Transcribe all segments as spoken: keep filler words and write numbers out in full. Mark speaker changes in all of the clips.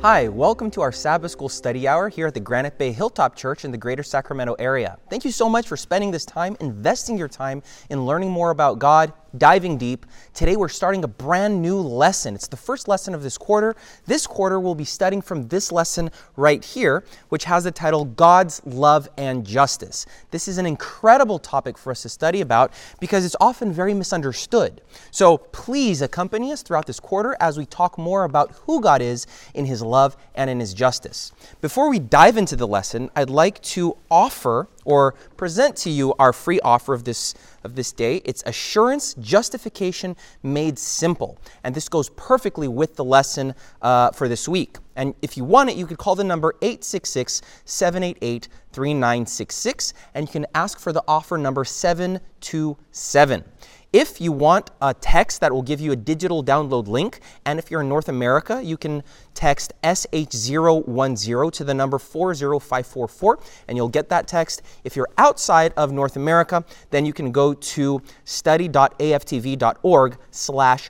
Speaker 1: Hi, welcome to our Sabbath School Study Hour here at the Granite Bay Hilltop Church in the Greater Sacramento area. Thank you so much for spending this time, investing your time in learning more about God, diving deep. Today we're starting a brand new lesson. It's the first lesson of this quarter. This quarter we'll be studying from this lesson right here, which has the title, God's Love and Justice. This is an incredible topic for us to study about because it's often very misunderstood. So please accompany us throughout this quarter as we talk more about who God is in His love and in His justice. Before we dive into the lesson, I'd like to offer or present to you our free offer of this of this day. It's Assurance Justification Made Simple. And this goes perfectly with the lesson uh, for this week. And if you want it, you could call the number eight six six, seven eight eight, three nine six six, and you can ask for the offer number seven two seven. If you want a text, that will give you a digital download link, and if you're in North America, you can text S H zero one zero to the number four zero five four four, and you'll get that text. If you're outside of North America, then you can go to study.aftv.org slash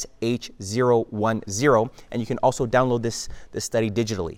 Speaker 1: SH010, and you can also download this, this study digitally.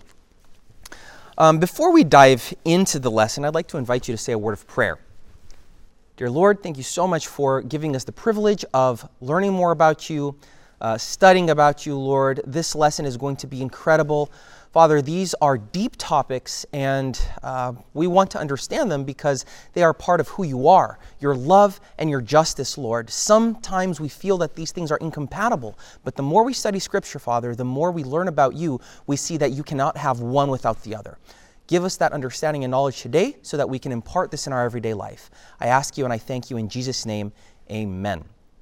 Speaker 1: Um, before we dive into the lesson, I'd like to invite you to say a word of prayer. Dear Lord, thank you so much for giving us the privilege of learning more about you, uh, studying about you, Lord. This lesson is going to be incredible. Father, these are deep topics, and uh, we want to understand them because they are part of who you are, your love and your justice, Lord. Sometimes we feel that these things are incompatible, but the more we study Scripture, Father, the more we learn about you, we see that you cannot have one without the other. Give us that understanding and knowledge today so that we can impart this in our everyday life. I ask you and I thank you in Jesus' name, amen.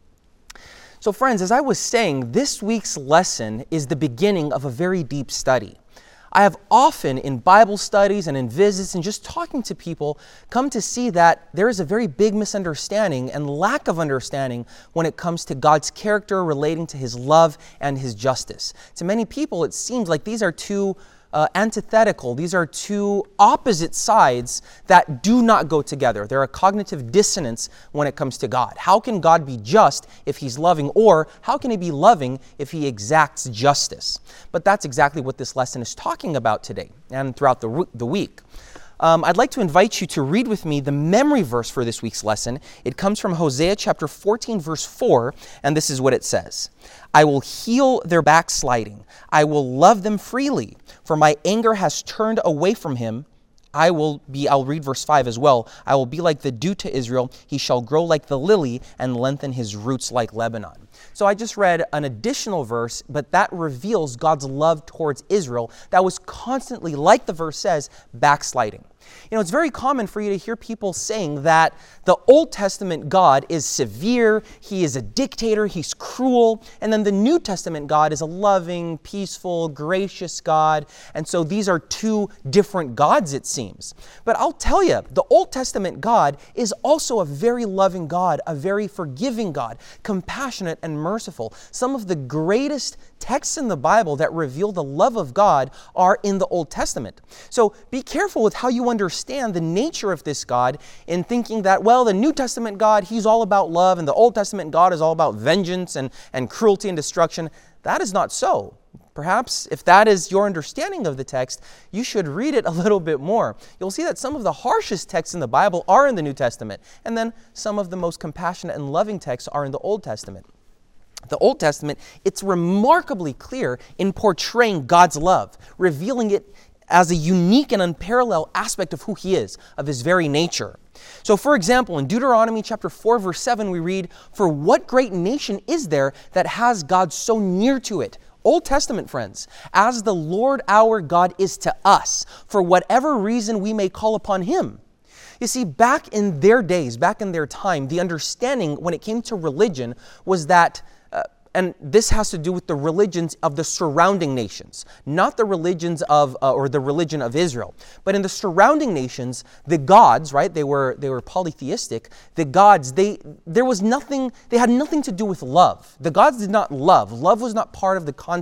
Speaker 1: So friends, as I was saying, this week's lesson is the beginning of a very deep study. I have often in Bible studies and in visits and just talking to people come to see that there is a very big misunderstanding and lack of understanding when it comes to God's character relating to His love and His justice. To many people, it seems like these are two Uh, antithetical. These are two opposite sides that do not go together. They're a cognitive dissonance when it comes to God. How can God be just if He's loving, or how can He be loving if He exacts justice? But that's exactly what this lesson is talking about today and throughout the, the week. Um, I'd like to invite you to read with me the memory verse for this week's lesson. It comes from Hosea chapter fourteen, verse four, and this is what it says. I will heal their backsliding. I will love them freely, for my anger has turned away from him. I will be, I'll read verse five as well. I will be like the dew to Israel. He shall grow like the lily and lengthen his roots like Lebanon. So I just read an additional verse, but that reveals God's love towards Israel that was constantly, like the verse says, backsliding. You know, it's very common for you to hear people saying that the Old Testament God is severe, He is a dictator, He's cruel, and then the New Testament God is a loving, peaceful, gracious God. And so these are two different gods, it seems. But I'll tell you, the Old Testament God is also a very loving God, a very forgiving God, compassionate and merciful. Some of the greatest texts in the Bible that reveal the love of God are in the Old Testament. So be careful with how you understand the nature of this God in thinking that, well, the New Testament God, He's all about love, and the Old Testament God is all about vengeance and, and cruelty and destruction. That is not so. Perhaps if that is your understanding of the text, you should read it a little bit more. You'll see that some of the harshest texts in the Bible are in the New Testament, and then some of the most compassionate and loving texts are in the Old Testament. The Old Testament, it's remarkably clear in portraying God's love, revealing it as a unique and unparalleled aspect of who He is, of His very nature. So for example, in Deuteronomy chapter four, verse seven, we read, "For what great nation is there that has God so near to it?" Old Testament friends, "as the Lord our God is to us, for whatever reason we may call upon Him." You see, back in their days, back in their time, the understanding when it came to religion was that uh, and this has to do with the religions of the surrounding nations, not the religions of, uh, or the religion of Israel. But in the surrounding nations, the gods, right, they were they were polytheistic. The gods, they there was nothing, they had nothing to do with love. The gods did not love. Love was not part of the concept.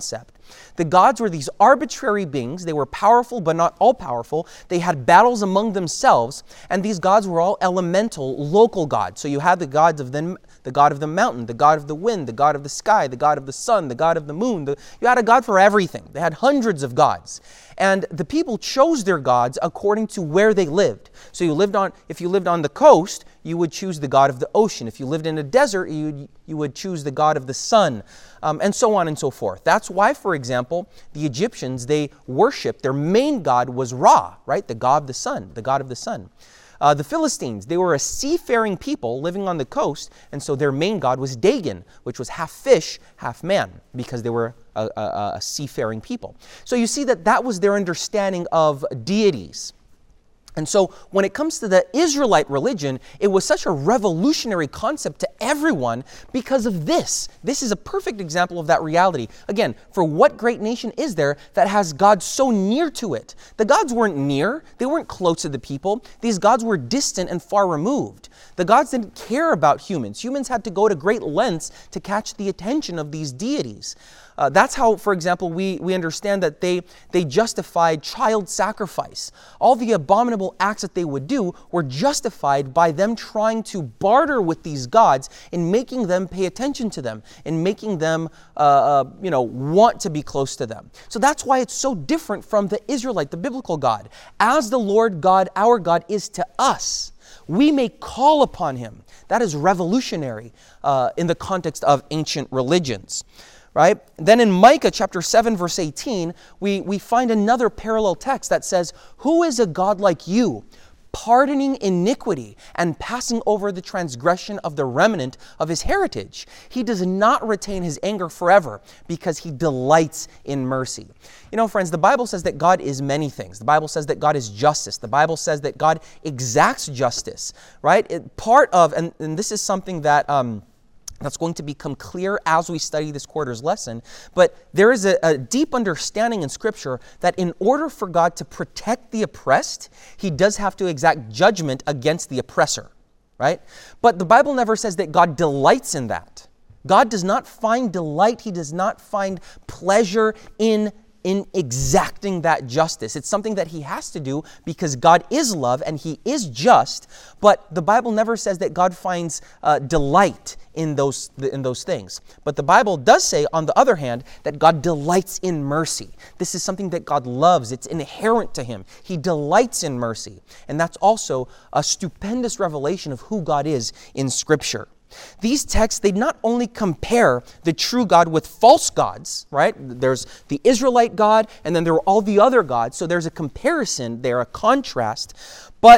Speaker 1: The gods were these arbitrary beings. They were powerful, but not all-powerful. They had battles among themselves, and these gods were all elemental, local gods. So you had the gods of the, the god of the mountain, the god of the wind, the god of the sky, the god of the sun, the god of the moon. The, you had a god for everything. They had hundreds of gods. And the people chose their gods according to where they lived. So you lived on, if you lived on the coast, you would choose the god of the ocean. If you lived in a desert, you, you would choose the god of the sun, um, and so on and so forth. That's why, for example, the Egyptians, they worshiped, their main god was Ra, right? The god of the sun, the god of the sun. Uh, the Philistines, they were a seafaring people living on the coast, and so their main god was Dagon, which was half fish, half man, because they were a, a, a seafaring people. So you see that that was their understanding of deities. And so when it comes to the Israelite religion, it was such a revolutionary concept to everyone because of this. This is a perfect example of that reality. Again, for what great nation is there that has God so near to it? The gods weren't near. They weren't close to the people. These gods were distant and far removed. The gods didn't care about humans. Humans had to go to great lengths to catch the attention of these deities. Uh, that's how, for example, we, we understand that they, they justified child sacrifice. All the abominable acts that they would do were justified by them trying to barter with these gods and making them pay attention to them and making them uh, uh, you know, want to be close to them. So that's why it's so different from the Israelite, the biblical God. As the Lord God, our God, is to us, we may call upon Him. That is revolutionary uh, in the context of ancient religions. Right? Then in Micah chapter seven, verse eighteen, we, we find another parallel text that says, "Who is a God like you, pardoning iniquity and passing over the transgression of the remnant of His heritage? He does not retain His anger forever because He delights in mercy." You know, friends, the Bible says that God is many things. The Bible says that God is justice. The Bible says that God exacts justice, right? It, part of, and, and this is something that... Um, That's going to become clear as we study this quarter's lesson. But there is a, a deep understanding in Scripture that in order for God to protect the oppressed, He does have to exact judgment against the oppressor, right? But the Bible never says that God delights in that. God does not find delight. He does not find pleasure in in exacting that justice. It's something that He has to do because God is love and He is just, but the Bible never says that God finds uh, delight in those, in those things. But the Bible does say, on the other hand, that God delights in mercy. This is something that God loves. It's inherent to Him. He delights in mercy. And that's also a stupendous revelation of who God is in Scripture. These texts, they not only compare the true God with false gods, right? There's the Israelite God, and then there are all the other gods. So there's a comparison there, a contrast. But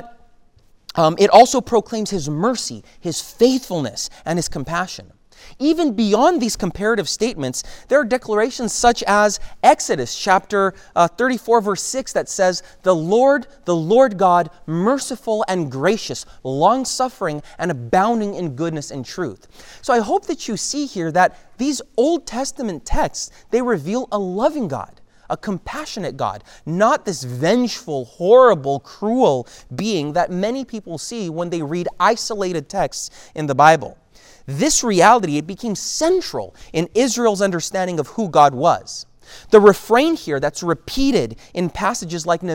Speaker 1: um, it also proclaims His mercy, His faithfulness, and His compassion. Even beyond these comparative statements, there are declarations such as Exodus chapter uh, thirty-four, verse six, that says, "The Lord, the Lord God, merciful and gracious, long-suffering and abounding in goodness and truth." So I hope that you see here that these Old Testament texts, they reveal a loving God, a compassionate God, not this vengeful, horrible, cruel being that many people see when they read isolated texts in the Bible. This reality, it became central in Israel's understanding of who God was. The refrain here that's repeated in passages like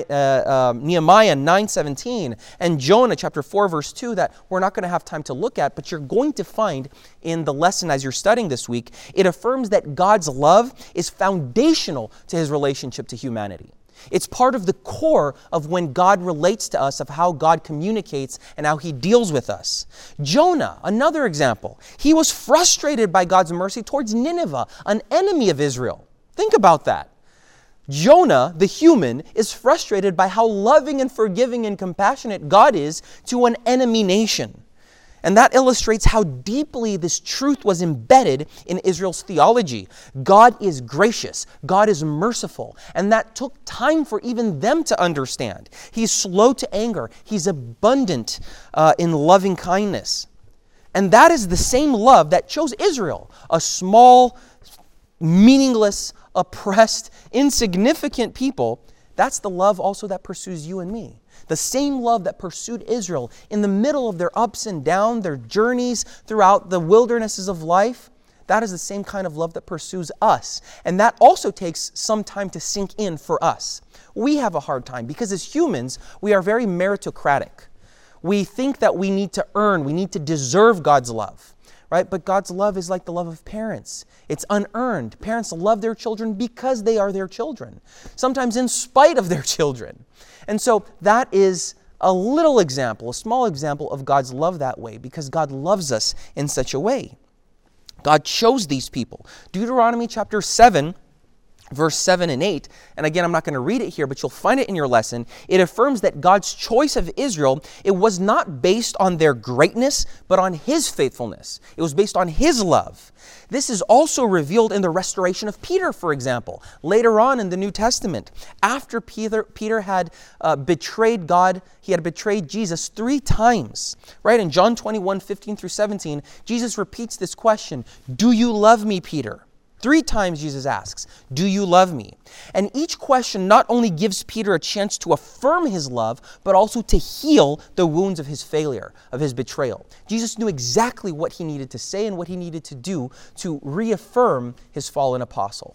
Speaker 1: Nehemiah nine seventeen and Jonah chapter four verse two that we're not going to have time to look at, but you're going to find in the lesson as you're studying this week, it affirms that God's love is foundational to His relationship to humanity. It's part of the core of when God relates to us, of how God communicates and how He deals with us. Jonah, another example. He was frustrated by God's mercy towards Nineveh, an enemy of Israel. Think about that. Jonah, the human, is frustrated by how loving and forgiving and compassionate God is to an enemy nation. And that illustrates how deeply this truth was embedded in Israel's theology. God is gracious. God is merciful. And that took time for even them to understand. He's slow to anger. He's abundant uh, in loving kindness. And that is the same love that chose Israel, a small, meaningless, oppressed, insignificant people. That's the love also that pursues you and me. The same love that pursued Israel in the middle of their ups and downs, their journeys throughout the wildernesses of life, that is the same kind of love that pursues us. And that also takes some time to sink in for us. We have a hard time because as humans, we are very meritocratic. We think that we need to earn, we need to deserve God's love, right? But God's love is like the love of parents. It's unearned. Parents love their children because they are their children, sometimes in spite of their children. And so that is a little example, a small example of God's love that way, because God loves us in such a way. God chose these people. Deuteronomy chapter seven, verse seven and eight, and again, I'm not going to read it here, but you'll find it in your lesson. It affirms that God's choice of Israel, it was not based on their greatness, but on His faithfulness. It was based on His love. This is also revealed in the restoration of Peter, for example, later on in the New Testament. After Peter, Peter had uh, betrayed God, he had betrayed Jesus three times, right? In John twenty-one, fifteen through seventeen, Jesus repeats this question, "Do you love me, Peter?" Three times Jesus asks, "Do you love me?" And each question not only gives Peter a chance to affirm his love, but also to heal the wounds of his failure, of his betrayal. Jesus knew exactly what he needed to say and what he needed to do to reaffirm his fallen apostle.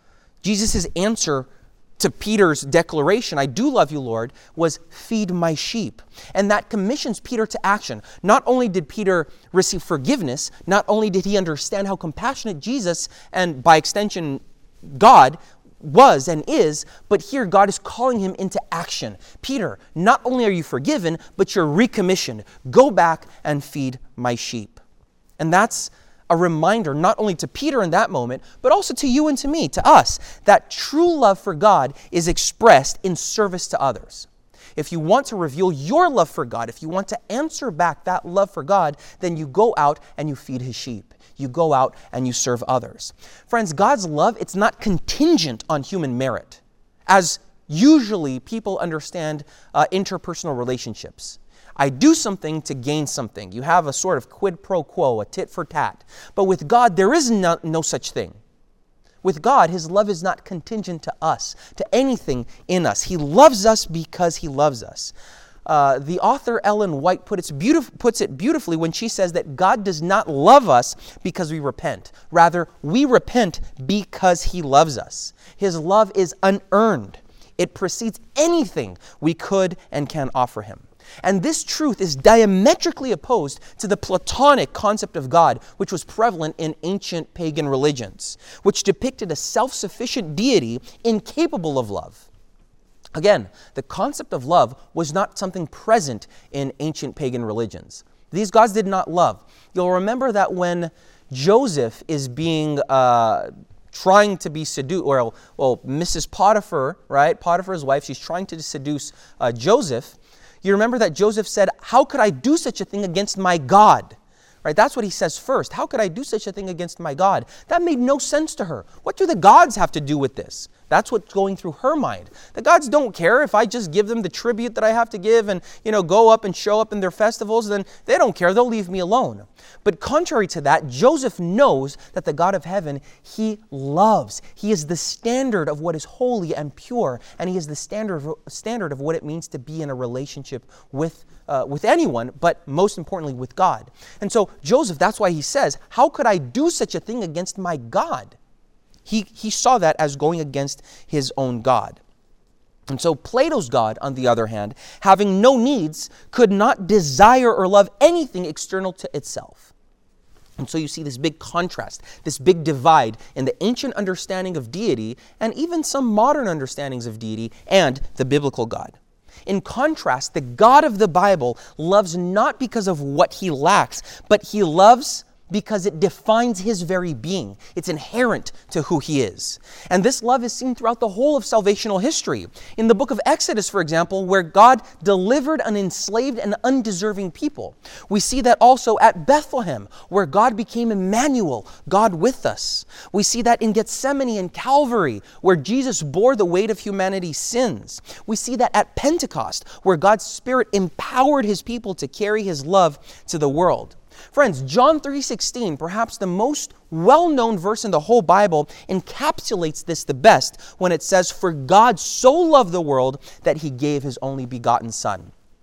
Speaker 1: Jesus' answer to Peter's declaration, "I do love you, Lord," was "feed my sheep." And that commissions Peter to action. Not only did Peter receive forgiveness, not only did he understand how compassionate Jesus, and by extension God, was and is, but here God is calling him into action. Peter, not only are you forgiven, but you're recommissioned. Go back and feed my sheep. And that's a reminder not only to Peter in that moment, but also to you and to me, to us, that true love for God is expressed in service to others. If you want to reveal your love for God, if you want to answer back that love for God, then you go out and you feed His sheep. You go out and you serve others. Friends, God's love, it's not contingent on human merit, as usually people understand uh, interpersonal relationships. I do something to gain something. You have a sort of quid pro quo, a tit for tat. But with God, there is no, no such thing. With God, His love is not contingent to us, to anything in us. He loves us because He loves us. Uh, the author Ellen White put it beautif- puts it beautifully when she says that God does not love us because we repent. Rather, we repent because He loves us. His love is unearned. It precedes anything we could and can offer Him. And this truth is diametrically opposed to the Platonic concept of God, which was prevalent in ancient pagan religions, which depicted a self-sufficient deity incapable of love. Again, the concept of love was not something present in ancient pagan religions. These gods did not love. You'll remember that when Joseph is being uh, trying to be seduced, or well, Missus Potiphar, right? Potiphar's wife, she's trying to seduce uh, Joseph. You remember that Joseph said, "How could I do such a thing against my God?" Right? That's what he says first. How could I do such a thing against my God? That made no sense to her. What do the gods have to do with this? That's what's going through her mind. The gods don't care if I just give them the tribute that I have to give and, you know, go up and show up in their festivals, then they don't care. They'll leave me alone. But contrary to that, Joseph knows that the God of heaven, He loves. He is the standard of what is holy and pure, and He is the standard of, standard of what it means to be in a relationship with Uh, with anyone, but most importantly with God. And so Joseph, that's why he says, "How could I do such a thing against my God?" He, he saw that as going against his own God. And so Plato's God, on the other hand, having no needs, could not desire or love anything external to itself. And so you see this big contrast, this big divide in the ancient understanding of deity and even some modern understandings of deity and the biblical God. In contrast, the God of the Bible loves not because of what He lacks, but He loves because it defines His very being. It's inherent to who He is. And this love is seen throughout the whole of salvational history. In the book of Exodus, for example, where God delivered an enslaved and undeserving people. We see that also at Bethlehem, where God became Emmanuel, God with us. We see that in Gethsemane and Calvary, where Jesus bore the weight of humanity's sins. We see that at Pentecost, where God's Spirit empowered His people to carry His love to the world. Friends, John three sixteen, perhaps the most well-known verse in the whole Bible, encapsulates this the best when it says, "For God so loved the world that He gave His only begotten Son."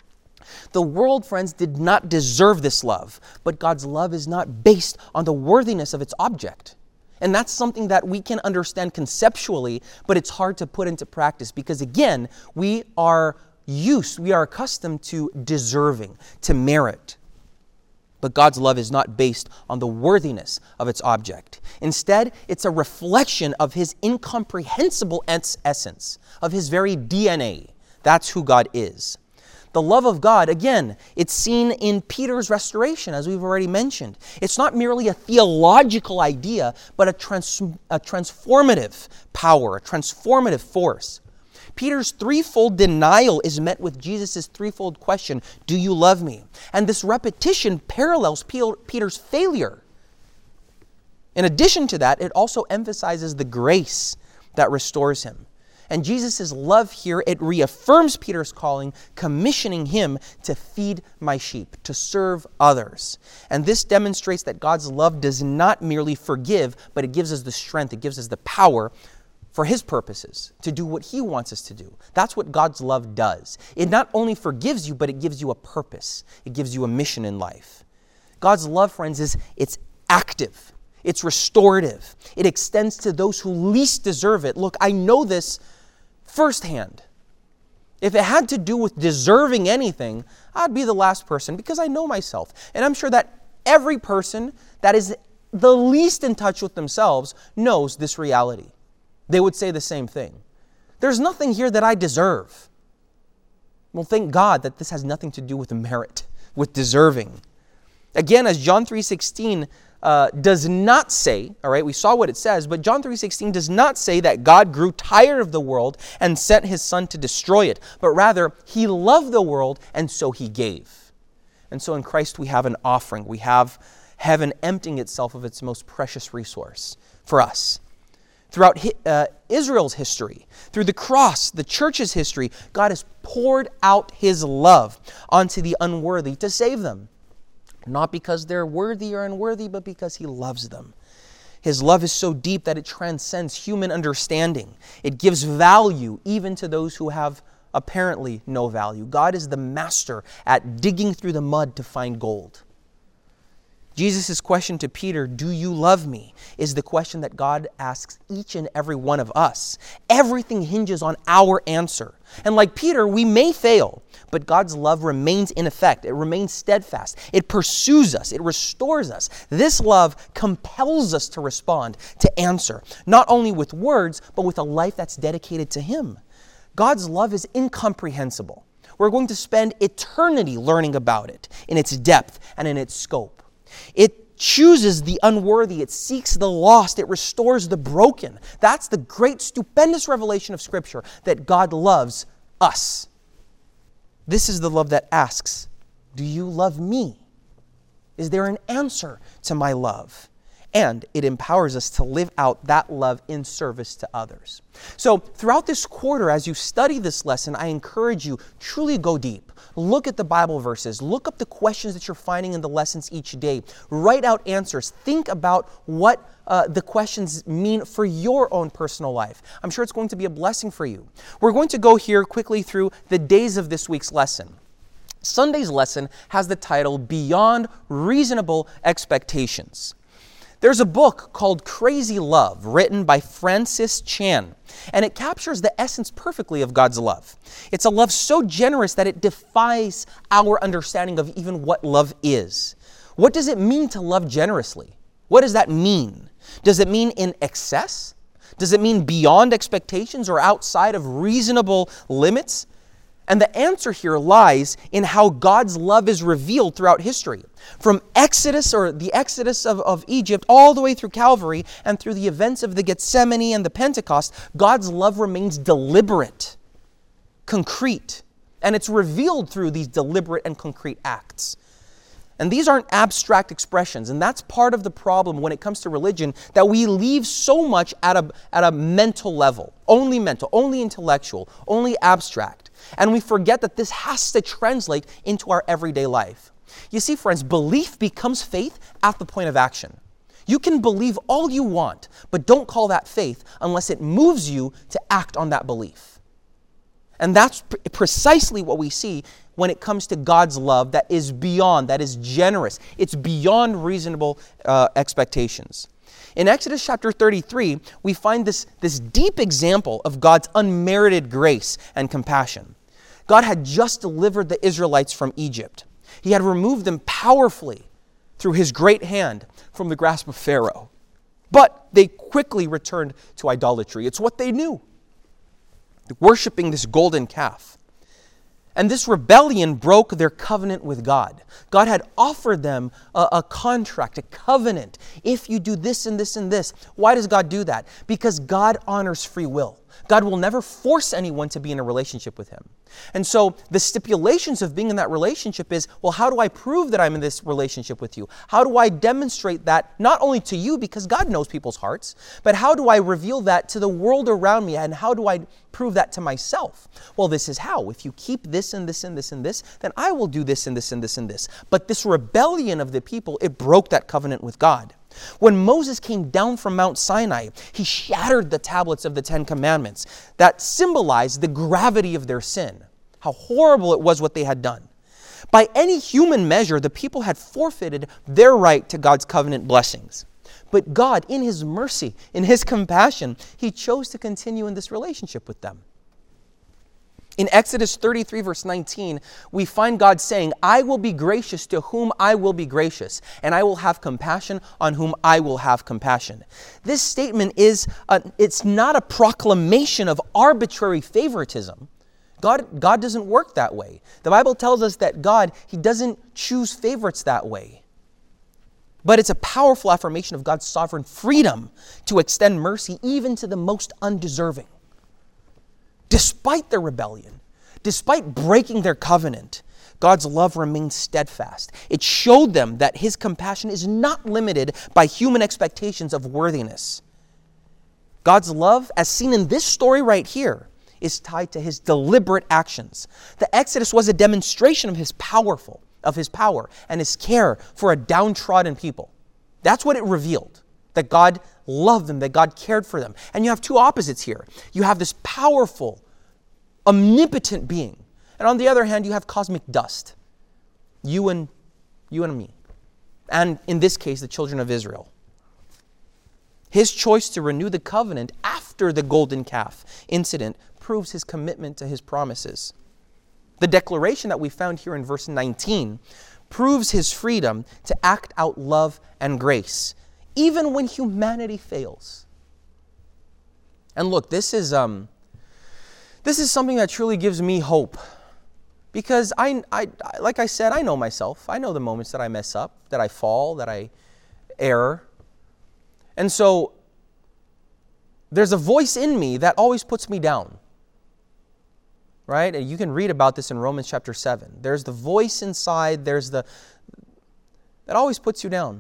Speaker 1: The world, friends, did not deserve this love, but God's love is not based on the worthiness of its object. And that's something that we can understand conceptually, but it's hard to put into practice because, again, we are used, we are accustomed to deserving, to merit. But God's love is not based on the worthiness of its object. Instead, it's a reflection of His incomprehensible essence, of His very D N A. That's who God is. The love of God, again, it's seen in Peter's restoration, as we've already mentioned. It's not merely a theological idea, but a, trans- a transformative power, a transformative force. Peter's threefold denial is met with Jesus' threefold question, do you love me? And this repetition parallels Peter's failure. In addition to that, it also emphasizes the grace that restores him. And Jesus' love here, it reaffirms Peter's calling, commissioning him to feed my sheep, to serve others. And this demonstrates that God's love does not merely forgive, but it gives us the strength, it gives us the power for His purposes, to do what He wants us to do. That's what God's love does. It not only forgives you, but it gives you a purpose. It gives you a mission in life. God's love, friends, is it's active. It's restorative. It extends to those who least deserve it. Look, I know this firsthand. If it had to do with deserving anything, I'd be the last person because I know myself. And I'm sure that every person that is the least in touch with themselves knows this reality. They would say the same thing. There's nothing here that I deserve. Well, thank God that this has nothing to do with merit, with deserving. Again, as John three sixteen uh, does not say, all right, we saw what it says, but John three sixteen does not say that God grew tired of the world and sent His Son to destroy it, but rather He loved the world and so He gave. And so in Christ we have an offering. We have heaven emptying itself of its most precious resource for us. Throughout uh, Israel's history, through the cross, the church's history, God has poured out His love onto the unworthy to save them. Not because they're worthy or unworthy, but because He loves them. His love is so deep that it transcends human understanding. It gives value even to those who have apparently no value. God is the master at digging through the mud to find gold. Jesus' question to Peter, do you love me, is the question that God asks each and every one of us. Everything hinges on our answer. And like Peter, we may fail, but God's love remains in effect. It remains steadfast. It pursues us. It restores us. This love compels us to respond, to answer, not only with words, but with a life that's dedicated to Him. God's love is incomprehensible. We're going to spend eternity learning about it in its depth and in its scope. It chooses the unworthy. It seeks the lost. It restores the broken. That's the great, stupendous revelation of Scripture, that God loves us. This is the love that asks, do you love me? Is there an answer to my love? And it empowers us to live out that love in service to others. So throughout this quarter, as you study this lesson, I encourage you, truly go deep. Look at the Bible verses. Look up the questions that you're finding in the lessons each day. Write out answers. Think about what uh, the questions mean for your own personal life. I'm sure it's going to be a blessing for you. We're going to go here quickly through the days of this week's lesson. Sunday's lesson has the title, Beyond Reasonable Expectations. There's a book called Crazy Love, written by Francis Chan, and it captures the essence perfectly of God's love. It's a love so generous that it defies our understanding of even what love is. What does it mean to love generously? What does that mean? Does it mean in excess? Does it mean beyond expectations or outside of reasonable limits? And the answer here lies in how God's love is revealed throughout history. From Exodus, or the Exodus of, of Egypt, all the way through Calvary and through the events of the Gethsemane and the Pentecost, God's love remains deliberate, concrete, and it's revealed through these deliberate and concrete acts. And these aren't abstract expressions, and that's part of the problem when it comes to religion, that we leave so much at a, at a mental level, only mental, only intellectual, only abstract. And we forget that this has to translate into our everyday life. You see, friends, belief becomes faith at the point of action. You can believe all you want, but don't call that faith unless it moves you to act on that belief. And that's pre- precisely what we see when it comes to God's love that is beyond, that is generous. It's beyond reasonable uh, expectations. In Exodus chapter thirty-three, we find this, this deep example of God's unmerited grace and compassion. God had just delivered the Israelites from Egypt. He had removed them powerfully through his great hand from the grasp of Pharaoh. But they quickly returned to idolatry. It's what they knew. Worshipping this golden calf. And this rebellion broke their covenant with God. God had offered them a, a contract, a covenant. If you do this and this and this. Why does God do that? Because God honors free will. God will never force anyone to be in a relationship with him. And so the stipulations of being in that relationship is, well, how do I prove that I'm in this relationship with you? How do I demonstrate that not only to you, because God knows people's hearts, but how do I reveal that to the world around me, and how do I prove that to myself? Well, this is how. If you keep this and this and this and this, then I will do this and this and this and this. But this rebellion of the people, it broke that covenant with God. When Moses came down from Mount Sinai, he shattered the tablets of the Ten Commandments that symbolized the gravity of their sin, how horrible it was what they had done. By any human measure, the people had forfeited their right to God's covenant blessings. But God, in his mercy, in his compassion, he chose to continue in this relationship with them. In Exodus thirty-three, verse nineteen, we find God saying, I will be gracious to whom I will be gracious, and I will have compassion on whom I will have compassion. This statement is, a, it's not a proclamation of arbitrary favoritism. God, God doesn't work that way. The Bible tells us that God, he doesn't choose favorites that way. But it's a powerful affirmation of God's sovereign freedom to extend mercy even to the most undeserving. Despite their rebellion, despite breaking their covenant, God's love remained steadfast. It showed them that his compassion is not limited by human expectations of worthiness. God's love, as seen in this story right here, is tied to his deliberate actions. The Exodus was a demonstration of his powerful, of his power and his care for a downtrodden people. That's what it revealed, that God loved them, that God cared for them. And you have two opposites here. You have this powerful, omnipotent being. And on the other hand, you have cosmic dust. You and, you and me. And in this case, the children of Israel. His choice to renew the covenant after the golden calf incident proves his commitment to his promises. The declaration that we found here in verse nineteen proves his freedom to act out love and grace, even when humanity fails. And look, this is um, this is something that truly gives me hope. Because, I, I, like I said, I know myself. I know the moments that I mess up, that I fall, that I err. And so, there's a voice in me that always puts me down. Right? And you can read about this in Romans chapter seven. There's the voice inside, there's the, that always puts you down.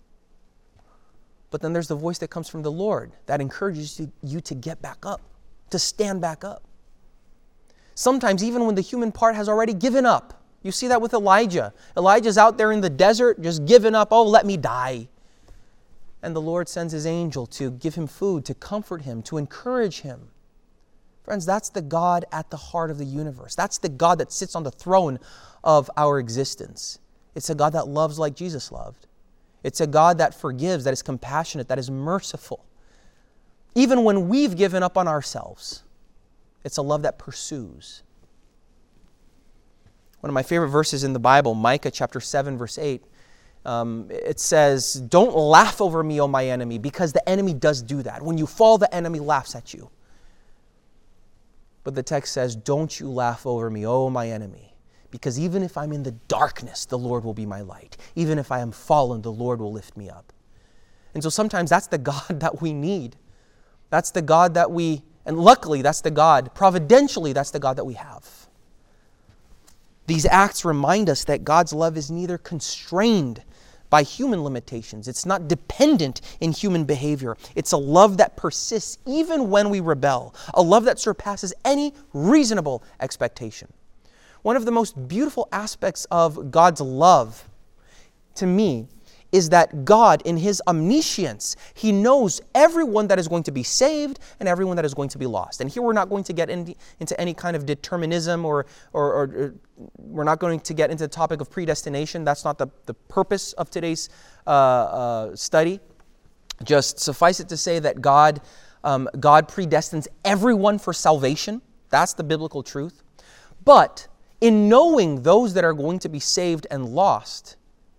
Speaker 1: But then there's the voice that comes from the Lord that encourages you to get back up, to stand back up. Sometimes even when the human part has already given up. You see that with Elijah. Elijah's out there in the desert just giving up. Oh, let me die. And the Lord sends his angel to give him food, to comfort him, to encourage him. Friends, that's the God at the heart of the universe. That's the God that sits on the throne of our existence. It's a God that loves like Jesus loved. It's a God that forgives, that is compassionate, that is merciful. Even when we've given up on ourselves, it's a love that pursues. One of my favorite verses in the Bible, Micah chapter seven, verse eight, um, it says, don't laugh over me, O my enemy, because the enemy does do that. When you fall, the enemy laughs at you. But the text says, don't you laugh over me, O my enemy, because even if I'm in the darkness, the Lord will be my light. Even if I am fallen, the Lord will lift me up. And so sometimes that's the God that we need. That's the God that we, and luckily that's the God, providentially that's the God that we have. These acts remind us that God's love is neither constrained by human limitations. It's not dependent in human behavior. It's a love that persists even when we rebel. A love that surpasses any reasonable expectation. One of the most beautiful aspects of God's love, to me, is that God, in His omniscience, He knows everyone that is going to be saved and everyone that is going to be lost. And here we're not going to get in, into any kind of determinism or, or, or, or we're not going to get into the topic of predestination. That's not the, the purpose of today's uh, uh, study. Just suffice it to say that God, um, God predestines everyone for salvation. That's the biblical truth. But in knowing those that are going to be saved and lost,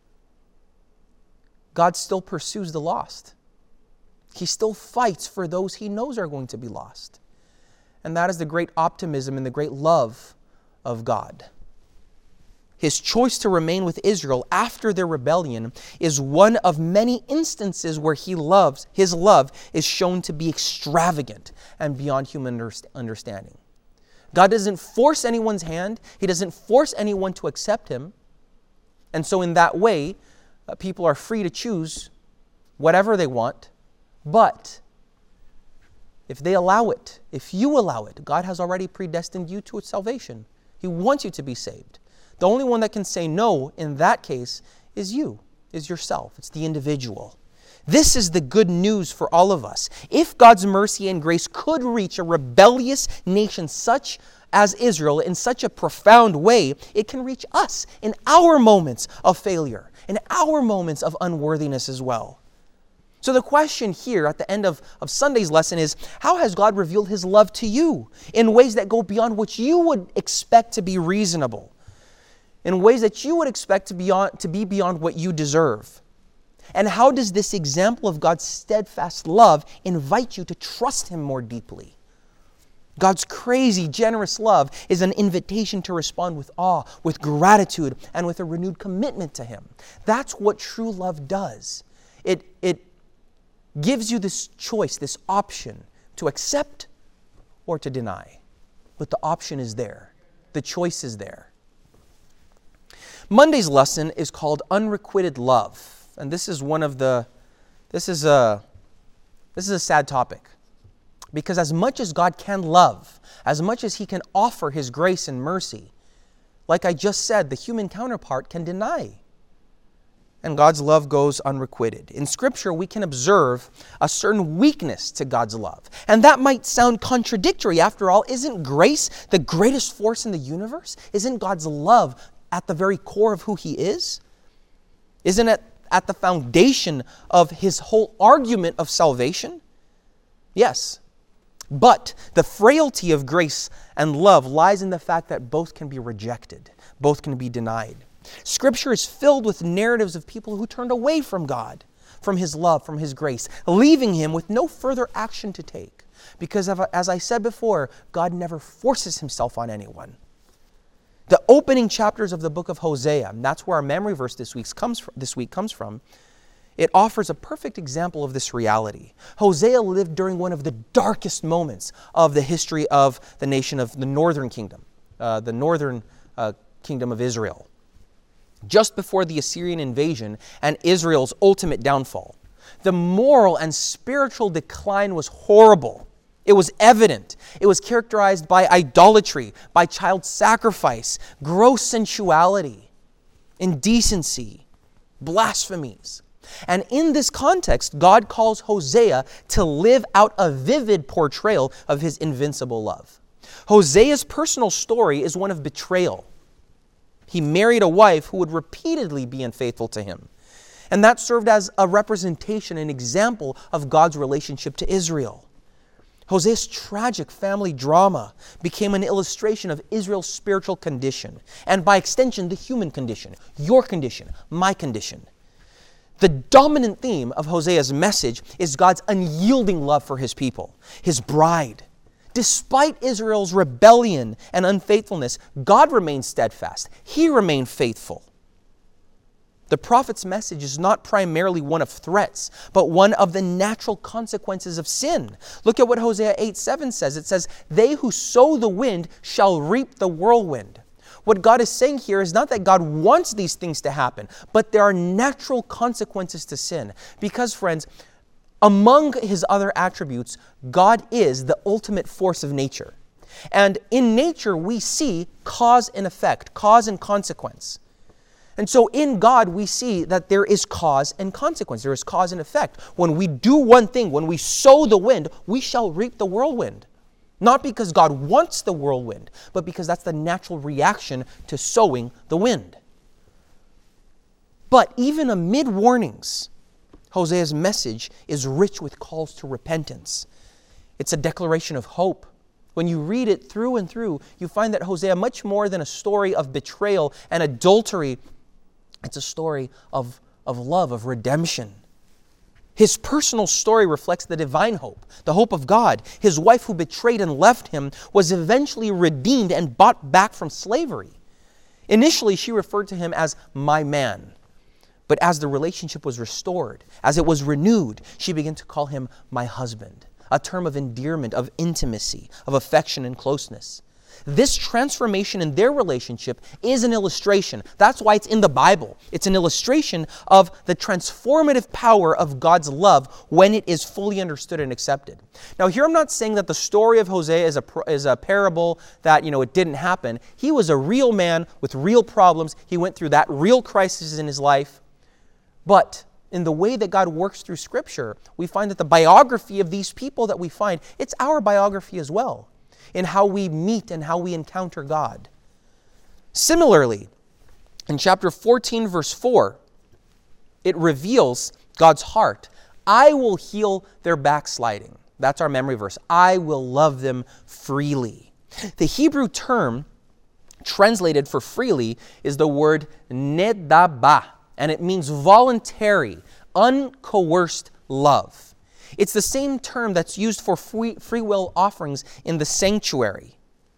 Speaker 1: God still pursues the lost. He still fights for those He knows are going to be lost. And that is the great optimism and the great love of God. His choice to remain with Israel after their rebellion is one of many instances where He loves, His love is shown to be extravagant and beyond human understanding. God doesn't force anyone's hand. He doesn't force anyone to accept Him. And so in that way, uh, people are free to choose whatever they want. But if they allow it, if you allow it, God has already predestined you to salvation. He wants you to be saved. The only one that can say no in that case is you, is yourself. It's the individual. This is the good news for all of us. If God's mercy and grace could reach a rebellious nation such as Israel in such a profound way, it can reach us in our moments of failure, in our moments of unworthiness as well. So the question here at the end of, of Sunday's lesson is, how has God revealed His love to you in ways that go beyond what you would expect to be reasonable, in ways that you would expect to, beyond, to be beyond what you deserve? And how does this example of God's steadfast love invite you to trust Him more deeply? God's crazy, generous love is an invitation to respond with awe, with gratitude, and with a renewed commitment to Him. That's what true love does. It, it gives you this choice, this option to accept or to deny. But the option is there. The choice is there. Monday's lesson is called Unrequited Love. And this is one of the, this is a, this is a sad topic. Because as much as God can love, as much as He can offer His grace and mercy, like I just said, the human counterpart can deny. And God's love goes unrequited. In Scripture, we can observe a certain weakness to God's love. And that might sound contradictory. After all, isn't grace the greatest force in the universe? Isn't God's love at the very core of who He is? Isn't it at the foundation of His whole argument of salvation? Yes. But the frailty of grace and love lies in the fact that both can be rejected. Both can be denied. Scripture is filled with narratives of people who turned away from God, from His love, from His grace, leaving Him with no further action to take. Because as I said before, God never forces Himself on anyone. The opening chapters of the book of Hosea, and that's where our memory verse this, week's comes from, this week comes from, it offers a perfect example of this reality. Hosea lived during one of the darkest moments of the history of the nation of the northern kingdom, uh, the northern uh, kingdom of Israel, just before the Assyrian invasion and Israel's ultimate downfall. The moral and spiritual decline was horrible. It was evident. It was characterized by idolatry, by child sacrifice, gross sensuality, indecency, blasphemies. And in this context, God calls Hosea to live out a vivid portrayal of His invincible love. Hosea's personal story is one of betrayal. He married a wife who would repeatedly be unfaithful to him. And that served as a representation, an example of God's relationship to Israel. Hosea's tragic family drama became an illustration of Israel's spiritual condition, and by extension, the human condition, your condition, my condition. The dominant theme of Hosea's message is God's unyielding love for His people, His bride. Despite Israel's rebellion and unfaithfulness, God remained steadfast. He remained faithful. The prophet's message is not primarily one of threats, but one of the natural consequences of sin. Look at what Hosea eight seven says. It says, "They who sow the wind shall reap the whirlwind." What God is saying here is not that God wants these things to happen, but there are natural consequences to sin. Because, friends, among His other attributes, God is the ultimate force of nature. And in nature, we see cause and effect, cause and consequence. And so in God, we see that there is cause and consequence. There is cause and effect. When we do one thing, when we sow the wind, we shall reap the whirlwind. Not because God wants the whirlwind, but because that's the natural reaction to sowing the wind. But even amid warnings, Hosea's message is rich with calls to repentance. It's a declaration of hope. When you read it through and through, you find that Hosea, much more than a story of betrayal and adultery, it's a story of, of love, of redemption. His personal story reflects the divine hope, the hope of God. His wife who betrayed and left him was eventually redeemed and bought back from slavery. Initially, she referred to him as my man. But as the relationship was restored, as it was renewed, she began to call him my husband, a term of endearment, of intimacy, of affection and closeness. This transformation in their relationship is an illustration. That's why it's in the Bible. It's an illustration of the transformative power of God's love when it is fully understood and accepted. Now, here I'm not saying that the story of Hosea is a, is a parable that, you know, it didn't happen. He was a real man with real problems. He went through that real crisis in his life. But in the way that God works through Scripture, we find that the biography of these people that we find, it's our biography as well, in how we meet and how we encounter God. Similarly, in chapter fourteen, verse four, it reveals God's heart. I will heal their backsliding. That's our memory verse. I will love them freely. The Hebrew term translated for freely is the word nedaba, and it means voluntary, uncoerced love. It's the same term that's used for free, free will offerings in the sanctuary,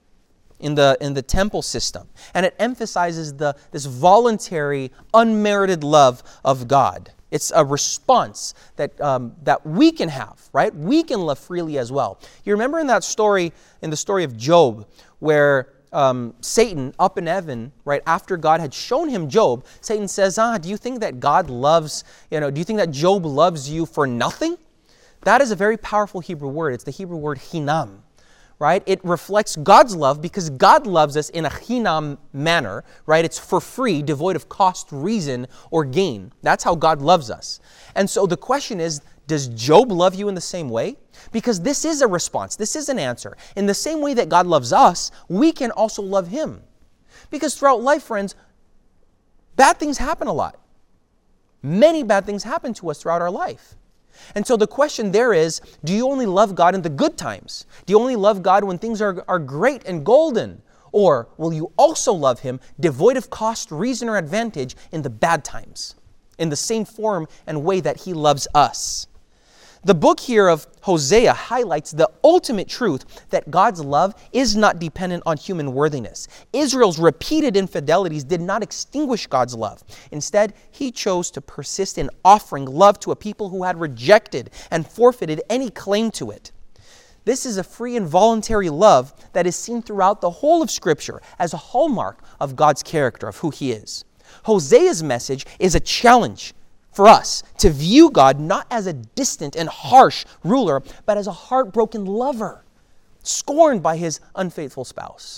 Speaker 1: in the, in the temple system. And it emphasizes the, this voluntary, unmerited love of God. It's a response that, um, that we can have, right? We can love freely as well. You remember in that story, in the story of Job, where Um, Satan, up in heaven, right, after God had shown him Job, Satan says, ah, do you think that God loves, you know, do you think that Job loves you for nothing? That is a very powerful Hebrew word. It's the Hebrew word hinam, right? It reflects God's love because God loves us in a hinam manner, right? It's for free, devoid of cost, reason, or gain. That's how God loves us. And so the question is, does Job love you in the same way? Because this is a response. This is an answer. In the same way that God loves us, we can also love Him. Because throughout life, friends, bad things happen a lot. Many bad things happen to us throughout our life. And so the question there is, do you only love God in the good times? Do you only love God when things are, are great and golden? Or will you also love Him devoid of cost, reason, or advantage in the bad times? In the same form and way that He loves us. The book here of Hosea highlights the ultimate truth that God's love is not dependent on human worthiness. Israel's repeated infidelities did not extinguish God's love. Instead, He chose to persist in offering love to a people who had rejected and forfeited any claim to it. This is a free and voluntary love that is seen throughout the whole of Scripture as a hallmark of God's character, of who He is. Hosea's message is a challenge for us to view God not as a distant and harsh ruler, but as a heartbroken lover, scorned by his unfaithful spouse.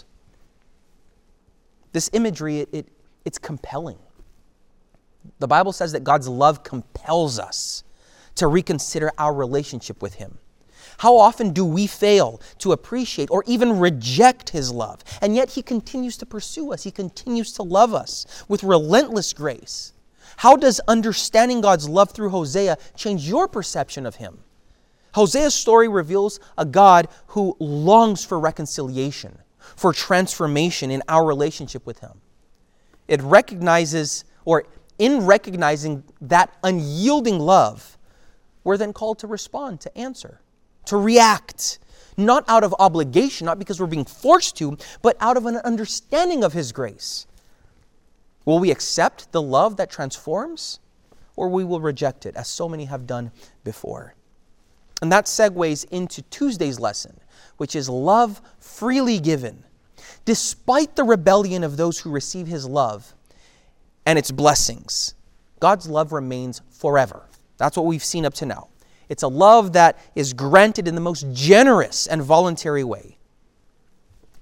Speaker 1: This imagery, it, it, it's compelling. The Bible says that God's love compels us to reconsider our relationship with Him. How often do we fail to appreciate or even reject His love? And yet He continues to pursue us. He continues to love us with relentless grace. How does understanding God's love through Hosea change your perception of Him? Hosea's story reveals a God who longs for reconciliation, for transformation in our relationship with Him. It recognizes, or in recognizing that unyielding love, we're then called to respond, to answer, to react, not out of obligation, not because we're being forced to, but out of an understanding of His grace. Will we accept the love that transforms, or we will reject it, as so many have done before? And that segues into Tuesday's lesson, which is love freely given. Despite the rebellion of those who receive His love and its blessings, God's love remains forever. That's what we've seen up to now. It's a love that is granted in the most generous and voluntary way.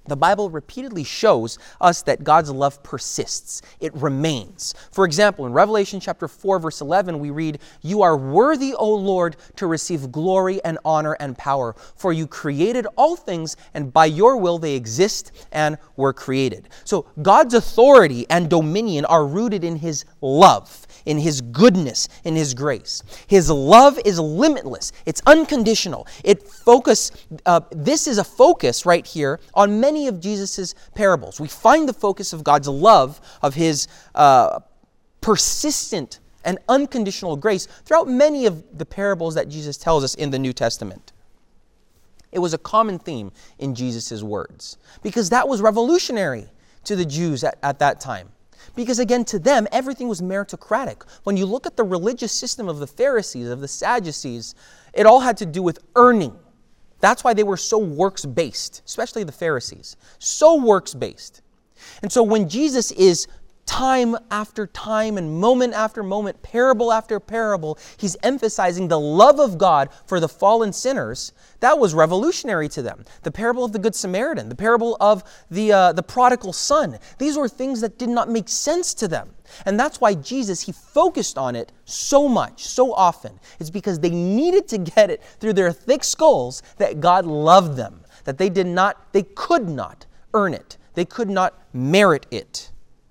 Speaker 1: The Bible repeatedly shows us that God's love persists. It remains. For example, in Revelation chapter four, verse eleven, we read, "You are worthy, O Lord, to receive glory and honor and power, for you created all things, and by your will they exist and were created." So God's authority and dominion are rooted in His love, in His goodness, in His grace. His love is limitless. It's unconditional. It focus. Uh, this is a focus right here on many of Jesus' parables. We find the focus of God's love, of His uh, persistent and unconditional grace throughout many of the parables that Jesus tells us in the New Testament. It was a common theme in Jesus' words because that was revolutionary to the Jews at, at that time. Because again, to them, everything was meritocratic. When you look at the religious system of the Pharisees, of the Sadducees, it all had to do with earning. That's why they were so works-based, especially the Pharisees. So works-based. And so when Jesus is time after time and moment after moment, parable after parable, He's emphasizing the love of God for the fallen sinners. That was revolutionary to them. The parable of the Good Samaritan, the parable of the, uh, the prodigal son. These were things that did not make sense to them. And that's why Jesus, He focused on it so much, so often. It's because they needed to get it through their thick skulls that God loved them, that they did not, they could not earn it. They could not merit it.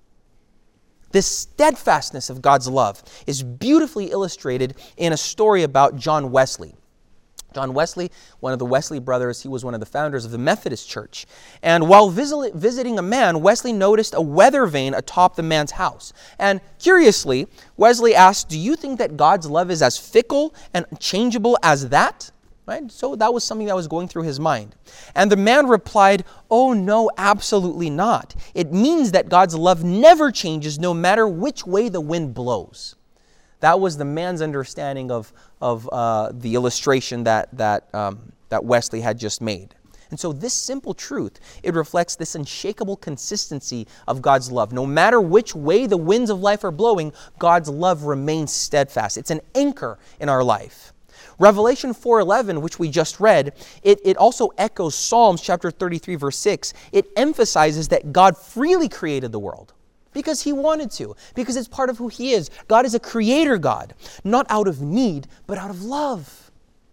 Speaker 1: This steadfastness of God's love is beautifully illustrated in a story about John Wesley. John Wesley, one of the Wesley brothers, he was one of the founders of the Methodist Church. And while visit, visiting a man, Wesley noticed a weather vane atop the man's house. And curiously, Wesley asked, "Do you think that God's love is as fickle and changeable as that?" Right? So that was something that was going through his mind. And the man replied, "Oh no, absolutely not. It means that God's love never changes no matter which way the wind blows." That was the man's understanding of, of uh, the illustration that, that, um, that Wesley had just made. And so this simple truth, it reflects this unshakable consistency of God's love. No matter which way the winds of life are blowing, God's love remains steadfast. It's an anchor in our life. Revelation four eleven, which we just read, it, it also echoes Psalms chapter thirty-three, verse six. It emphasizes that God freely created the world because He wanted to, because it's part of who He is. God is a creator God, not out of need, but out of love.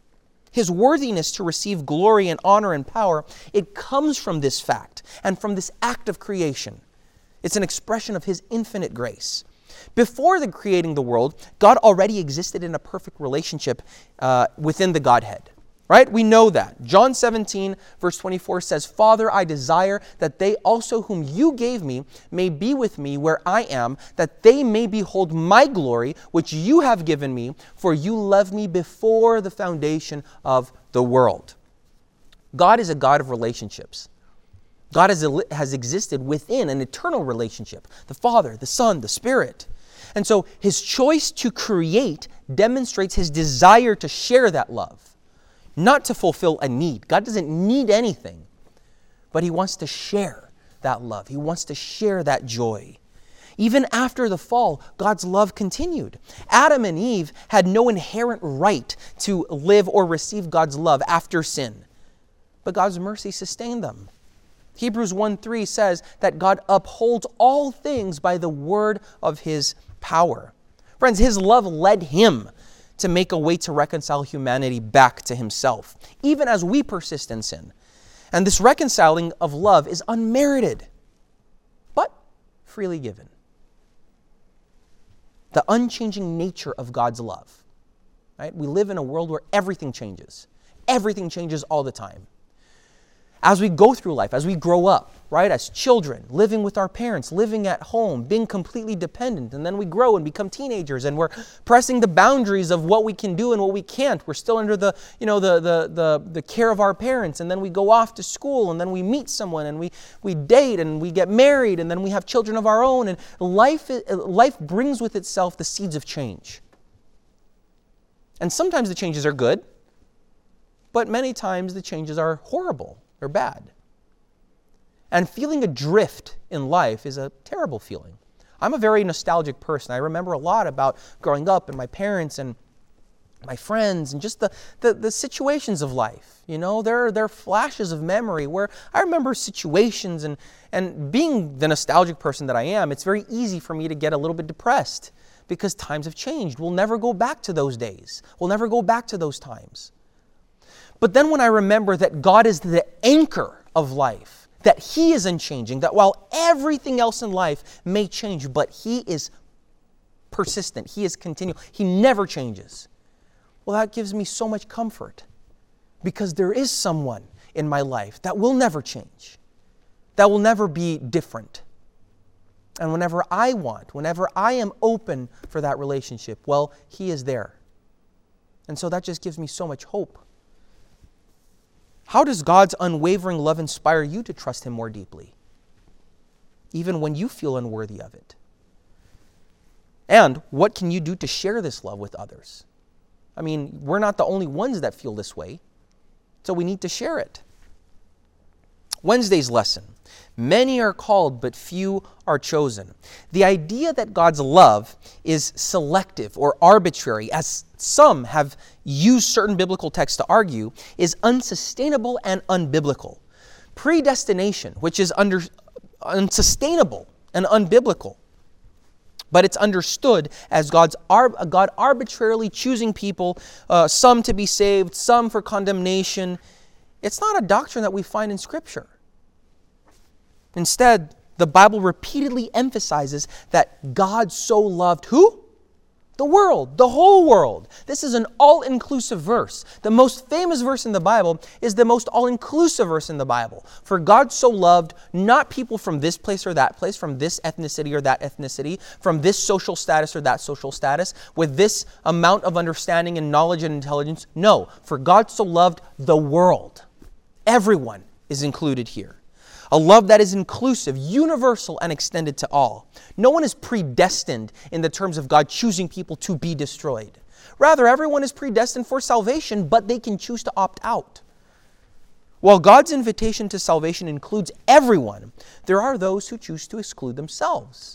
Speaker 1: His worthiness to receive glory and honor and power, it comes from this fact and from this act of creation. It's an expression of His infinite grace. Before the creating the world, God already existed in a perfect relationship uh, within the Godhead. Right? We know that. John seventeen, verse twenty-four says, "Father, I desire that they also whom you gave me may be with me where I am, that they may behold my glory, which you have given me, for you loved me before the foundation of the world." God is a God of relationships. God has, has existed within an eternal relationship. The Father, the Son, the Spirit. And so His choice to create demonstrates His desire to share that love, not to fulfill a need. God doesn't need anything, but He wants to share that love. He wants to share that joy. Even after the fall, God's love continued. Adam and Eve had no inherent right to live or receive God's love after sin, but God's mercy sustained them. Hebrews one three says that God upholds all things by the word of His power. Friends, His love led Him to make a way to reconcile humanity back to Himself, even as we persist in sin. And this reconciling of love is unmerited, but freely given. The unchanging nature of God's love. Right? We live in a world where everything changes. Everything changes all the time. As we go through life, as we grow up, right, as children, living with our parents, living at home, being completely dependent, and then we grow and become teenagers, and we're pressing the boundaries of what we can do and what we can't. We're still under the, you know, the the the, the care of our parents, and then we go off to school, and then we meet someone, and we, we date, and we get married, and then we have children of our own, and life life brings with itself the seeds of change. And sometimes the changes are good, but many times the changes are horrible. Or bad. And feeling adrift in life is a terrible feeling. I'm a very nostalgic person. I remember a lot about growing up and my parents and my friends, and just the, the, the situations of life. You know, there are, there are flashes of memory where I remember situations, and, and being the nostalgic person that I am, it's very easy for me to get a little bit depressed because times have changed. We'll never go back to those days. We'll never go back to those times. But then when I remember that God is the anchor of life, that He is unchanging, that while everything else in life may change, but He is persistent, He is continual, He never changes. Well, that gives me so much comfort because there is someone in my life that will never change, that will never be different. And whenever I want, whenever I am open for that relationship, well, He is there. And so that just gives me so much hope. How does God's unwavering love inspire you to trust Him more deeply, even when you feel unworthy of it? And what can you do to share this love with others? I mean, we're not the only ones that feel this way, so we need to share it. Wednesday's lesson. Many are called, but few are chosen. The idea that God's love is selective or arbitrary, as some have used certain biblical texts to argue, is unsustainable and unbiblical. Predestination, which is under, unsustainable and unbiblical, but it's understood as God's God arbitrarily choosing people, uh, some to be saved, some for condemnation. It's not a doctrine that we find in Scripture. Instead, the Bible repeatedly emphasizes that God so loved who? The world, the whole world. This is an all-inclusive verse. The most famous verse in the Bible is the most all-inclusive verse in the Bible. For God so loved not people from this place or that place, from this ethnicity or that ethnicity, from this social status or that social status, with this amount of understanding and knowledge and intelligence. No, for God so loved the world. Everyone is included here. A love that is inclusive, universal, and extended to all. No one is predestined in the terms of God choosing people to be destroyed. Rather, everyone is predestined for salvation, but they can choose to opt out. While God's invitation to salvation includes everyone, there are those who choose to exclude themselves.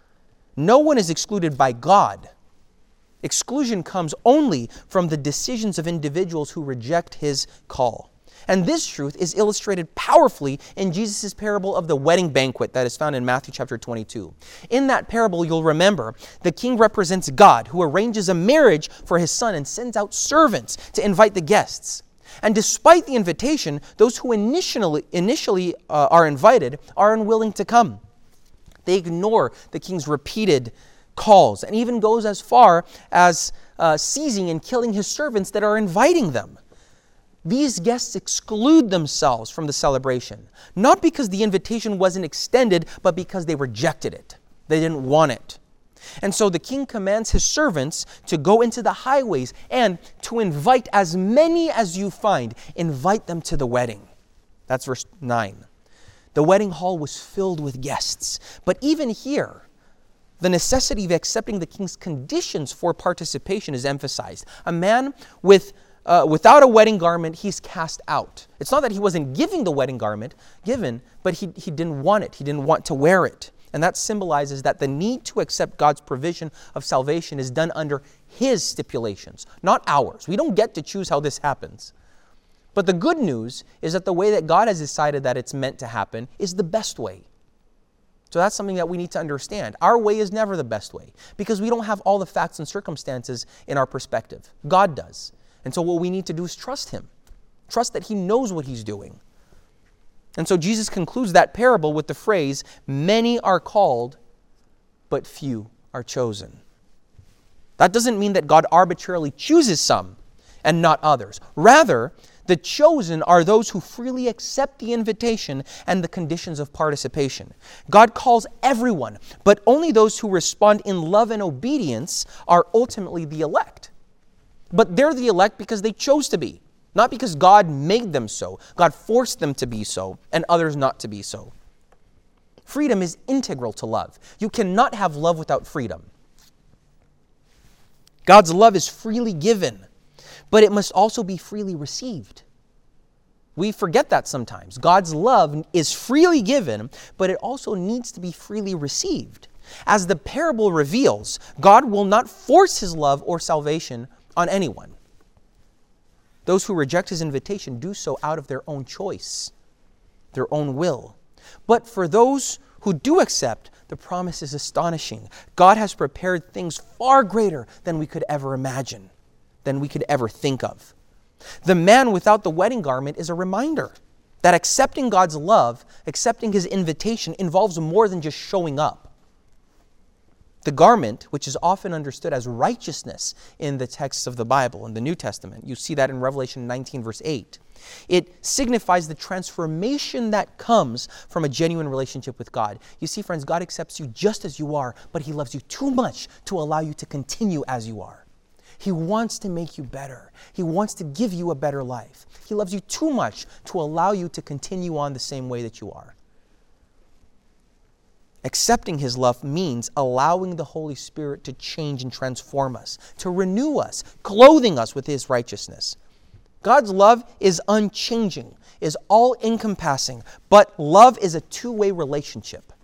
Speaker 1: No one is excluded by God. Exclusion comes only from the decisions of individuals who reject His call. And this truth is illustrated powerfully in Jesus' parable of the wedding banquet that is found in Matthew chapter twenty-two. In that parable, you'll remember, the king represents God, who arranges a marriage for his son and sends out servants to invite the guests. And despite the invitation, those who initially, initially uh, are invited are unwilling to come. They ignore the king's repeated calls and even goes as far as uh, seizing and killing his servants that are inviting them. These guests exclude themselves from the celebration, not because the invitation wasn't extended, but because they rejected it. They didn't want it. And so the king commands his servants to go into the highways and to invite as many as you find. Invite them to the wedding. That's verse nine. The wedding hall was filled with guests. But even here, the necessity of accepting the king's conditions for participation is emphasized. A man with Uh, without a wedding garment, he's cast out. It's not that he wasn't giving the wedding garment, given, but he, he didn't want it. He didn't want to wear it. And that symbolizes that the need to accept God's provision of salvation is done under His stipulations, not ours. We don't get to choose how this happens. But the good news is that the way that God has decided that it's meant to happen is the best way. So that's something that we need to understand. Our way is never the best way because we don't have all the facts and circumstances in our perspective. God does. And so what we need to do is trust Him. Trust that He knows what He's doing. And so Jesus concludes that parable with the phrase, many are called, but few are chosen. That doesn't mean that God arbitrarily chooses some and not others. Rather, the chosen are those who freely accept the invitation and the conditions of participation. God calls everyone, but only those who respond in love and obedience are ultimately the elect. But they're the elect because they chose to be, not because God made them so. God forced them to be so, and others not to be so. Freedom is integral to love. You cannot have love without freedom. God's love is freely given, but it must also be freely received. We forget that sometimes. God's love is freely given, but it also needs to be freely received. As the parable reveals, God will not force His love or salvation on anyone. Those who reject his invitation do so out of their own choice, their own will. But for those who do accept, the promise is astonishing. God has prepared things far greater than we could ever imagine, than we could ever think of. The man without the wedding garment is a reminder that accepting God's love, accepting his invitation, involves more than just showing up. The garment, which is often understood as righteousness in the texts of the Bible, in the New Testament, you see that in Revelation nineteen, verse eight. It signifies the transformation that comes from a genuine relationship with God. You see, friends, God accepts you just as you are, but he loves you too much to allow you to continue as you are. He wants to make you better. He wants to give you a better life. He loves you too much to allow you to continue on the same way that you are. Accepting his love means allowing the Holy Spirit to change and transform us, to renew us, clothing us with his righteousness. God's love is unchanging, is all-encompassing, but love is a two-way relationship.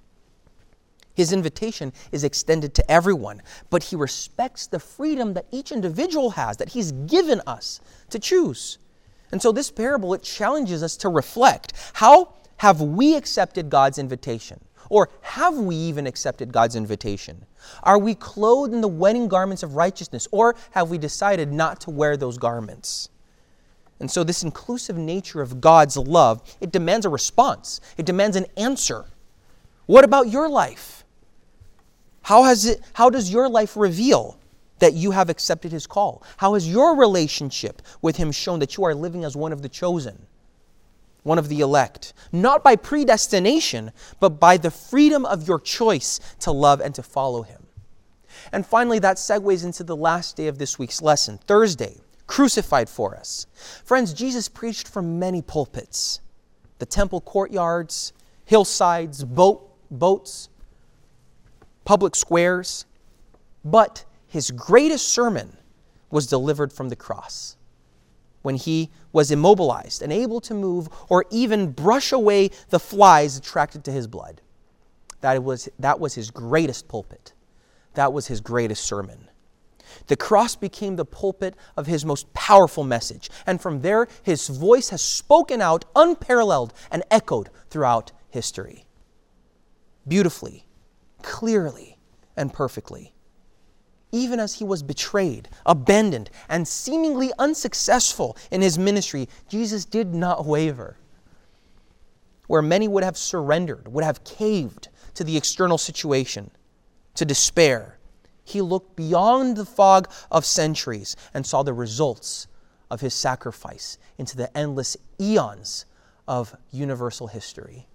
Speaker 1: His invitation is extended to everyone, but he respects the freedom that each individual has, that he's given us to choose. And so this parable, it challenges us to reflect. How have we accepted God's invitation? Or have we even accepted God's invitation? Are we clothed in the wedding garments of righteousness, or have we decided not to wear those garments? And so this inclusive nature of God's love, it demands a response. It demands an answer. What about your life? How has it, how does your life reveal that you have accepted his call? How has your relationship with him shown that you are living as one of the chosen, one of the elect? Not by predestination, but by the freedom of your choice to love and to follow him. And finally, that segues into the last day of this week's lesson, Thursday, crucified for us. Friends, Jesus preached from many pulpits, the temple courtyards, hillsides, boat, boats, public squares, but his greatest sermon was delivered from the cross, when he was immobilized, unable to move or even brush away the flies attracted to his blood. That was, that was his greatest pulpit. That was his greatest sermon. The cross became the pulpit of his most powerful message, and from there his voice has spoken out unparalleled and echoed throughout history. Beautifully, clearly, and perfectly. Even as he was betrayed, abandoned, and seemingly unsuccessful in his ministry, Jesus did not waver. Where many would have surrendered, would have caved to the external situation, to despair, he looked beyond the fog of centuries and saw the results of his sacrifice into the endless eons of universal history.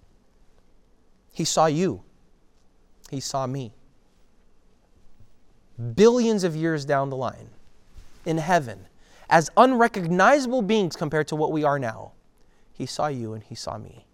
Speaker 1: He saw you. He saw me. Billions of years down the line, in heaven, as unrecognizable beings compared to what we are now, he saw you and he saw me.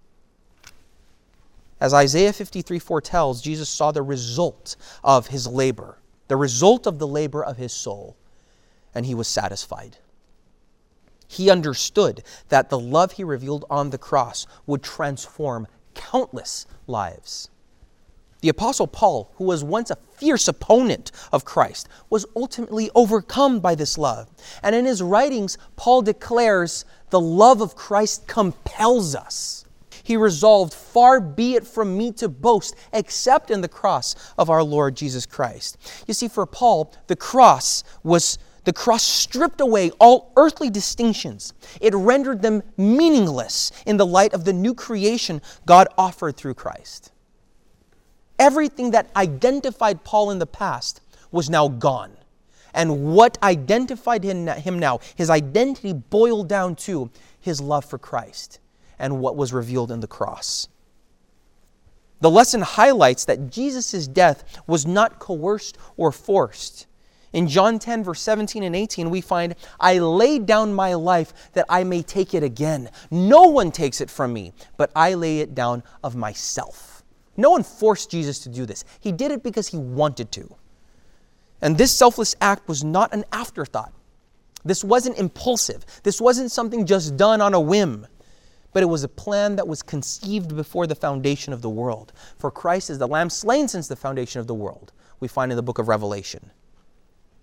Speaker 1: As Isaiah fifty-three foretells, Jesus saw the result of his labor, the result of the labor of his soul, and he was satisfied. He understood that the love he revealed on the cross would transform countless lives. The Apostle Paul, who was once a fierce opponent of Christ, was ultimately overcome by this love. And in his writings, Paul declares, "The love of Christ compels us." He resolved, "Far be it from me to boast, except in the cross of our Lord Jesus Christ." You see, for Paul, the cross was the cross stripped away all earthly distinctions. It rendered them meaningless in the light of the new creation God offered through Christ. Everything that identified Paul in the past was now gone. And what identified him now, his identity boiled down to his love for Christ and what was revealed in the cross. The lesson highlights that Jesus' death was not coerced or forced. In John ten, verse seventeen and eighteen, we find, "I laid down my life that I may take it again. No one takes it from me, but I lay it down of myself." No one forced Jesus to do this. He did it because he wanted to. And this selfless act was not an afterthought. This wasn't impulsive. This wasn't something just done on a whim. But it was a plan that was conceived before the foundation of the world. For Christ is the Lamb slain since the foundation of the world, we find in the book of Revelation.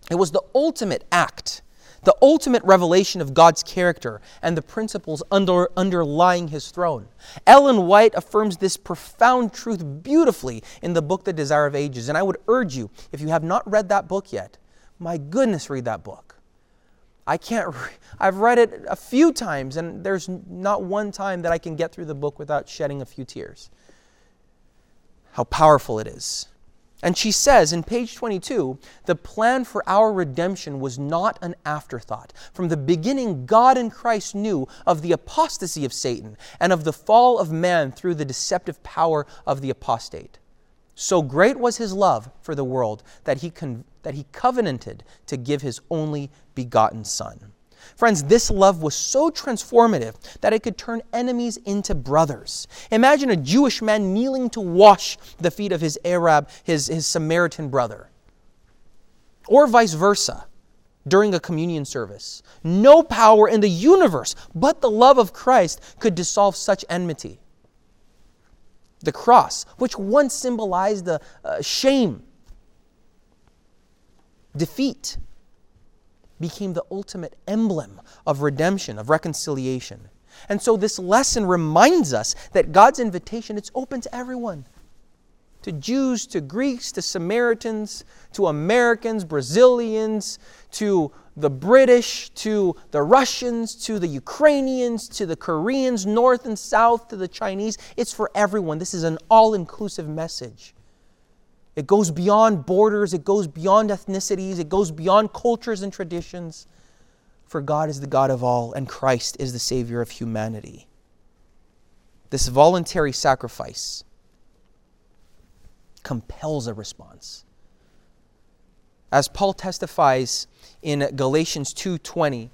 Speaker 1: It was the ultimate act, the ultimate revelation of God's character and the principles under, underlying his throne. Ellen White affirms this profound truth beautifully in the book The Desire of Ages. And I would urge you, if you have not read that book yet, my goodness, read that book. I can't, re- I've read it a few times, and there's not one time that I can get through the book without shedding a few tears. How powerful it is. And she says in page twenty-two, the plan for our redemption was not an afterthought. From the beginning, God in Christ knew of the apostasy of Satan and of the fall of man through the deceptive power of the apostate. So great was his love for the world that he con- that he covenanted to give his only begotten Son. Friends, this love was so transformative that it could turn enemies into brothers. Imagine a Jewish man kneeling to wash the feet of his Arab, his, his Samaritan brother. Or vice versa, during a communion service. No power in the universe but the love of Christ could dissolve such enmity. The cross, which once symbolized the uh, shame, defeat, became the ultimate emblem of redemption, of reconciliation. And so this lesson reminds us that God's invitation, it's open to everyone. To Jews, to Greeks, to Samaritans, to Americans, Brazilians, to the British, to the Russians, to the Ukrainians, to the Koreans, North and South, to the Chinese. It's for everyone. This is an all-inclusive message. It goes beyond borders, it goes beyond ethnicities, it goes beyond cultures and traditions. For God is the God of all, and Christ is the Savior of humanity. This voluntary sacrifice compels a response. As Paul testifies in Galatians two twenty,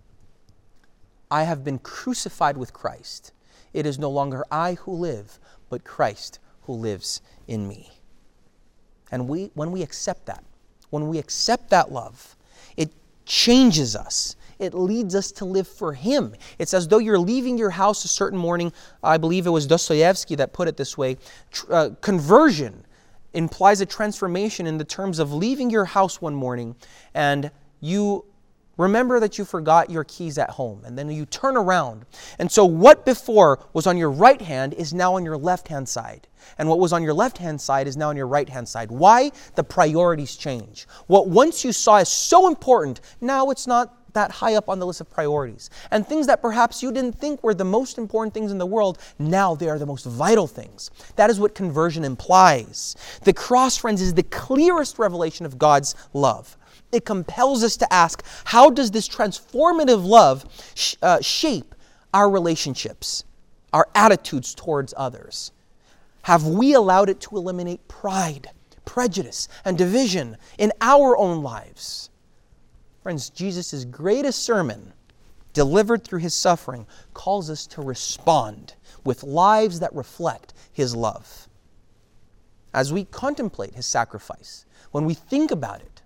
Speaker 1: I have been crucified with Christ. It is no longer I who live, but Christ who lives in me. And we, when we accept that, when we accept that love, it changes us. It leads us to live for Him. It's as though you're leaving your house a certain morning. I believe it was Dostoevsky that put it this way. Tr- uh, conversion implies a transformation in the terms of leaving your house one morning and you remember that you forgot your keys at home, and then you turn around. And so what before was on your right hand is now on your left-hand side. And what was on your left-hand side is now on your right-hand side. Why? The priorities change. What once you saw as so important, now it's not that high up on the list of priorities. And things that perhaps you didn't think were the most important things in the world, now they are the most vital things. That is what conversion implies. The cross, friends, is the clearest revelation of God's love. It compels us to ask, how does this transformative love sh- uh, shape our relationships, our attitudes towards others? Have we allowed it to eliminate pride, prejudice, and division in our own lives? Friends, Jesus' greatest sermon, delivered through His suffering, calls us to respond with lives that reflect His love. As we contemplate His sacrifice, when we think about it,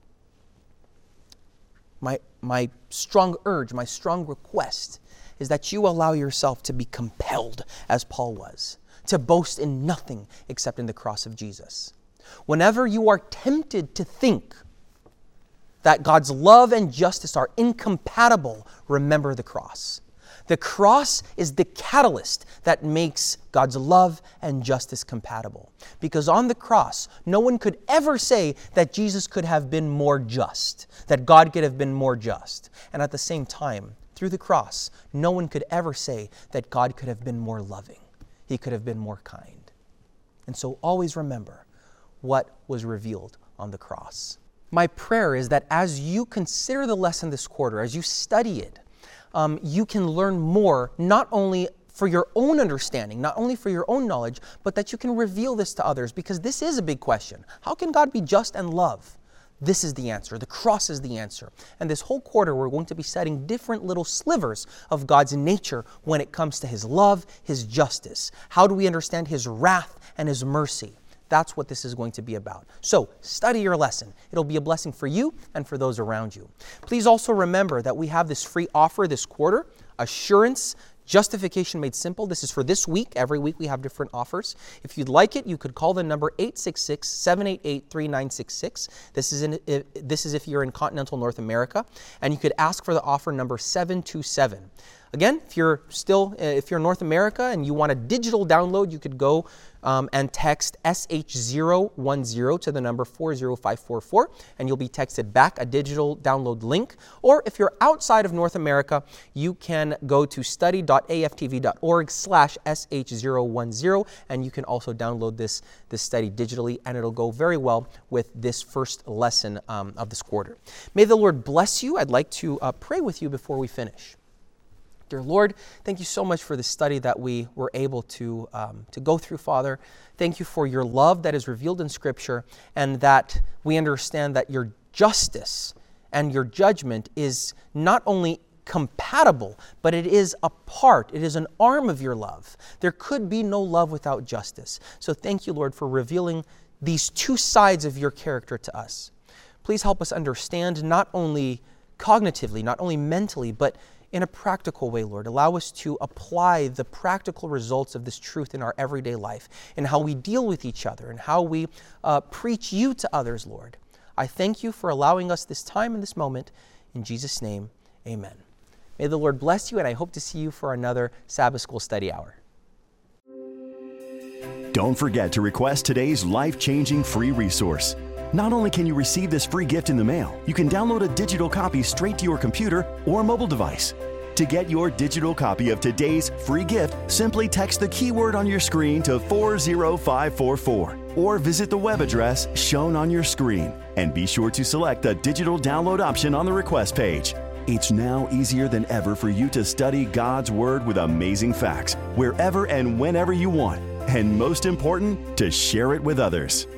Speaker 1: My, my strong urge, my strong request is that you allow yourself to be compelled, as Paul was, to boast in nothing except in the cross of Jesus. Whenever you are tempted to think that God's love and justice are incompatible, remember the cross. The cross is the catalyst that makes God's love and justice compatible. Because on the cross, no one could ever say that Jesus could have been more just, that God could have been more just. And at the same time, through the cross, no one could ever say that God could have been more loving. He could have been more kind. And so always remember what was revealed on the cross. My prayer is that as you consider the lesson this quarter, as you study it, Um, you can learn more, not only for your own understanding, not only for your own knowledge, but that you can reveal this to others, because this is a big question. How can God be just and love? This is the answer. The cross is the answer. And this whole quarter, we're going to be studying different little slivers of God's nature when it comes to His love, His justice. How do we understand His wrath and His mercy? That's what this is going to be about. So, study your lesson. It'll be a blessing for you and for those around you. Please also remember that we have this free offer this quarter, Assurance Justification Made Simple. This is for this week. Every week we have different offers. If you'd like it, you could call the number eight six six, seven eight eight, three nine six six. This is, in, if, this is if you're in continental North America. And you could ask for the offer number seven two seven. Again, if you're still, uh, if you're in North America and you want a digital download, you could go um, and text S H zero one zero to the number four zero five four four, and you'll be texted back a digital download link. Or if you're outside of North America, you can go to study dot a f t v dot org slash S H zero one zero, and you can also download this, this study digitally, and it'll go very well with this first lesson um, of this quarter. May the Lord bless you. I'd like to uh, pray with you before we finish. Dear Lord, thank you so much for the study that we were able to, um, to go through, Father. Thank you for your love that is revealed in Scripture, and that we understand that your justice and your judgment is not only compatible, but it is a part, it is an arm of your love. There could be no love without justice. So thank you, Lord, for revealing these two sides of your character to us. Please help us understand not only cognitively, not only mentally, but in a practical way, Lord. Allow us to apply the practical results of this truth in our everyday life, in how we deal with each other, and how we uh, preach you to others, Lord. I thank you for allowing us this time and this moment. In Jesus' name, amen. May the Lord bless you, and I hope to see you for another Sabbath School Study Hour.
Speaker 2: Don't forget to request today's life-changing free resource. Not only can you receive this free gift in the mail, you can download a digital copy straight to your computer or mobile device. To get your digital copy of today's free gift, simply text the keyword on your screen to four zero five four four or visit the web address shown on your screen. And be sure to select the digital download option on the request page. It's now easier than ever for you to study God's Word with amazing facts, wherever and whenever you want. And most important, to share it with others.